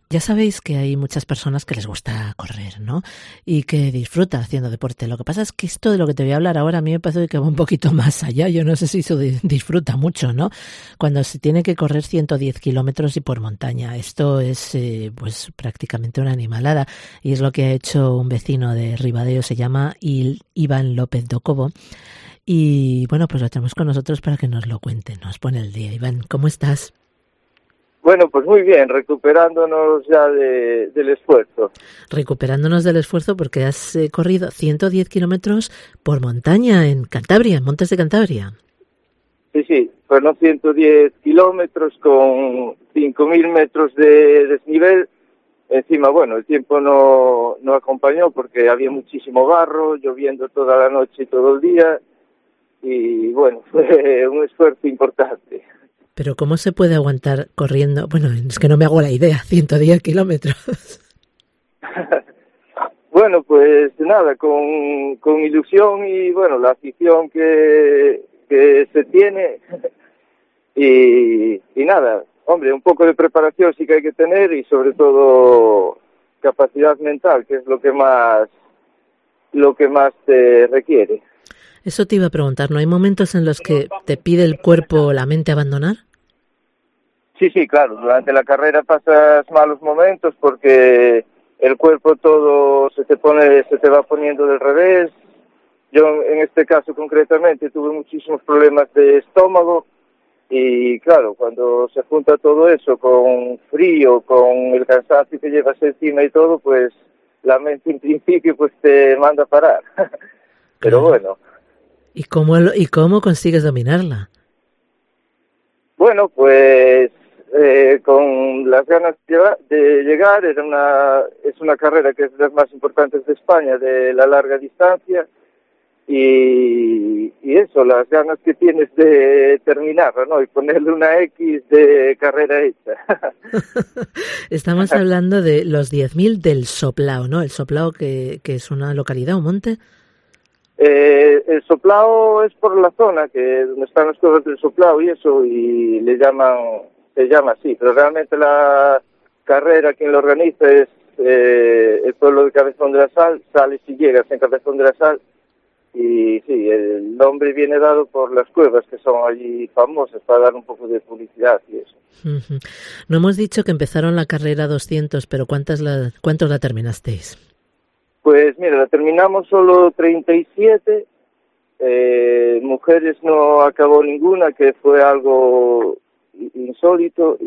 Ya sabéis que hay muchas personas que les gusta correr, ¿no? Y que disfrutan haciendo deporte. Lo que pasa es que esto de lo que te voy a hablar ahora a mí me parece que va un poquito más allá. Yo no sé si eso disfruta mucho, ¿no? Cuando se tiene que correr 110 kilómetros y por montaña. Esto es pues prácticamente una animalada. Y es lo que ha hecho un vecino de Ribadeo, se llama Iván López Docobo. Y bueno, pues lo tenemos con nosotros para que nos lo cuente. Nos pone el día. Iván, ¿cómo estás? Bueno, pues muy bien, recuperándonos ya del esfuerzo. Recuperándonos del esfuerzo porque has corrido 110 kilómetros por montaña en Cantabria, en Montes de Cantabria. Sí, fueron 110 kilómetros con 5.000 metros de desnivel. Encima, bueno, el tiempo no acompañó porque había muchísimo barro, lloviendo toda la noche y todo el día. Y bueno, fue un esfuerzo importante. Pero ¿cómo se puede aguantar corriendo? Bueno, es que no me hago la idea, 110 kilómetros. Bueno, pues nada, con ilusión y bueno, la afición que se tiene y nada, hombre, un poco de preparación sí que hay que tener y sobre todo capacidad mental, que es lo que más te requiere. Eso te iba a preguntar, ¿no hay momentos en los que te pide el cuerpo o la mente abandonar? Sí, claro, durante la carrera pasas malos momentos porque el cuerpo todo se te va poniendo del revés. Yo en este caso concretamente tuve muchísimos problemas de estómago y claro, cuando se junta todo eso con frío, con el cansancio que llevas encima y todo, pues la mente en principio pues te manda a parar. Pero Claro. bueno. ¿Y cómo consigues dominarla? Bueno, pues con las ganas de llegar, es una carrera que es de las más importantes de España, de la larga distancia, y eso, las ganas que tienes de terminarla, ¿no? Y ponerle una X de carrera hecha. Estamos hablando de los 10.000 del Soplao, ¿no? El Soplao que es una localidad, un monte. El Soplao es por la zona donde están las cuevas del Soplao y eso, y se llama así, pero realmente la carrera quien lo organiza es el pueblo de Cabezón de la Sal, sales y llegas en Cabezón de la Sal, y sí, el nombre viene dado por las cuevas que son allí famosas para dar un poco de publicidad y eso. Uh-huh. No hemos dicho que empezaron la carrera 200, pero ¿cuántos la terminasteis? Pues mira, la terminamos solo 37, mujeres no acabó ninguna, que fue algo insólito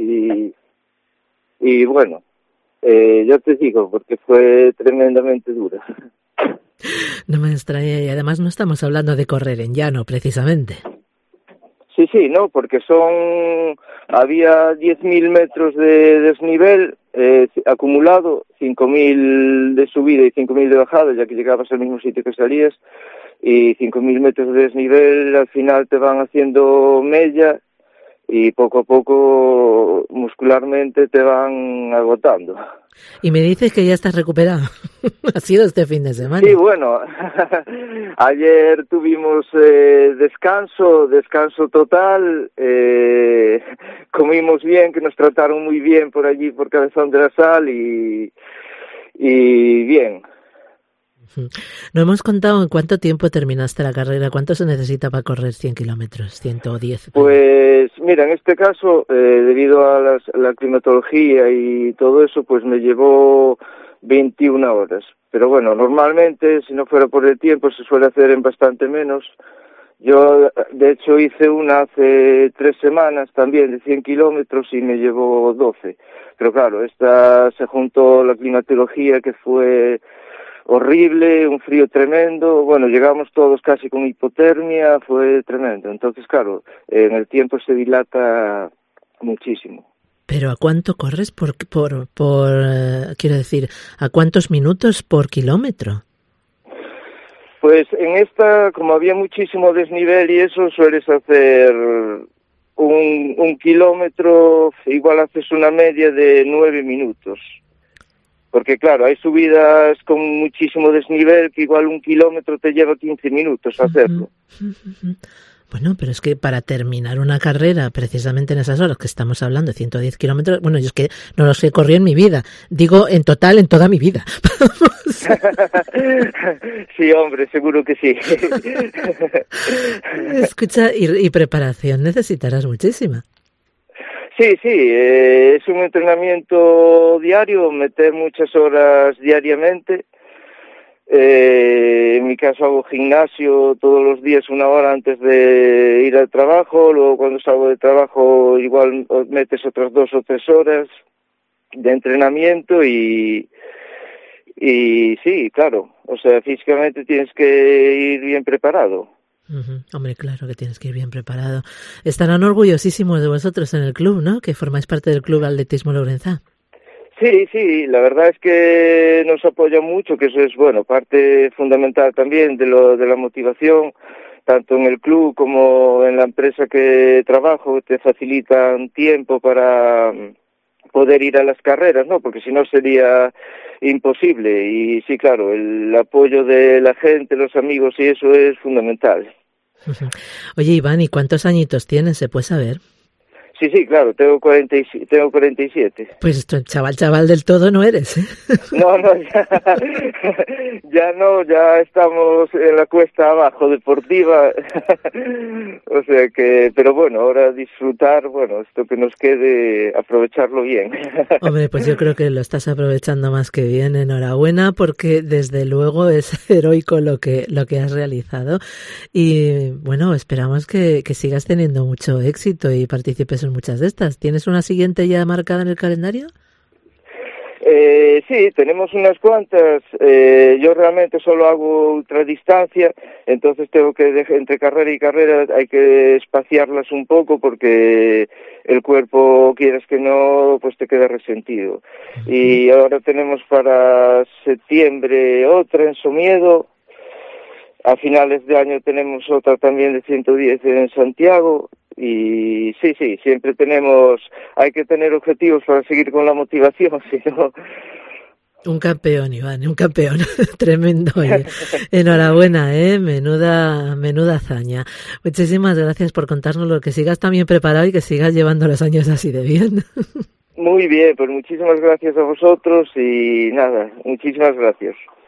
y bueno, yo te digo, porque fue tremendamente dura. No me extraña, y además no estamos hablando de correr en llano, precisamente. Sí, no, porque había 10.000 metros de desnivel acumulado, 5.000 de subida y 5.000 de bajada, ya que llegabas al mismo sitio que salías, y 5.000 metros de desnivel al final te van haciendo mella y poco a poco muscularmente te van agotando. Y me dices que ya estás recuperado. Ha sido este fin de semana. Sí, bueno, ayer tuvimos descanso total, comimos bien, que nos trataron muy bien por allí, por Cabezón de la Sal y bien. No hemos contado en cuánto tiempo terminaste la carrera, cuánto se necesita para correr 100 kilómetros, 110. Pues mira, en este caso, debido a la climatología y todo eso, pues me llevó 21 horas. Pero bueno, normalmente, si no fuera por el tiempo, se suele hacer en bastante menos. Yo, de hecho, hice una hace 3 semanas también de 100 kilómetros y me llevó 12. Pero claro, esta se juntó la climatología que fue horrible, un frío tremendo, bueno, llegamos todos casi con hipotermia, fue tremendo. Entonces, claro, en el tiempo se dilata muchísimo. ¿Pero a cuánto corres quiero decir, a cuántos minutos por kilómetro? Pues en esta, como había muchísimo desnivel y eso, sueles hacer un kilómetro, igual haces una media de 9 minutos. Porque claro, hay subidas con muchísimo desnivel que igual un kilómetro te lleva 15 minutos hacerlo. Bueno, pero es que para terminar una carrera, precisamente en esas horas que estamos hablando, de 110 kilómetros, bueno, yo es que no los he corrido en mi vida, digo en total, en toda mi vida. Sí, hombre, seguro que sí. Escucha, y preparación necesitarás muchísima. Sí, es un entrenamiento diario, meter muchas horas diariamente. En mi caso hago gimnasio todos los días 1 hora antes de ir al trabajo, luego cuando salgo de trabajo igual metes otras 2 o 3 horas de entrenamiento y sí, claro, o sea, físicamente tienes que ir bien preparado. Hombre, claro que tienes que ir bien preparado. Estarán orgullosísimos de vosotros en el club, ¿no? Que formáis parte del Club Atletismo Lourenzá. Sí, la verdad es que nos apoya mucho, que eso es, bueno, parte fundamental también de la motivación, tanto en el club como en la empresa que trabajo, te facilitan tiempo para poder ir a las carreras, ¿no? Porque si no sería imposible. Y sí, claro, el apoyo de la gente, los amigos y eso es fundamental. Oye, Iván, ¿y cuántos añitos tienes? ¿Se puede saber? Sí, claro, tengo 47. Pues chaval del todo no eres, ¿eh? No, ya estamos en la cuesta abajo deportiva, o sea que, pero bueno, ahora disfrutar, bueno, esto que nos quede, aprovecharlo bien. Hombre, pues yo creo que lo estás aprovechando más que bien, enhorabuena, porque desde luego es heroico lo que has realizado y bueno, esperamos que sigas teniendo mucho éxito y participes en muchas de estas. ¿Tienes una siguiente ya marcada en el calendario? Sí, tenemos unas cuantas. Yo realmente solo hago ultradistancia, entonces tengo que entre carrera y carrera hay que espaciarlas un poco porque el cuerpo, quieras que no, pues te queda resentido. Y ahora tenemos para septiembre otra en Somiedo. A finales de año tenemos otra también de 110 en Santiago. Y sí, siempre hay que tener objetivos para seguir con la motivación, si no... Un campeón, Iván, un campeón, tremendo. Oye. Enhorabuena, menuda hazaña. Muchísimas gracias por contarnos, que sigas también preparado y que sigas llevando los años así de bien. Muy bien, pues muchísimas gracias a vosotros y nada, muchísimas gracias.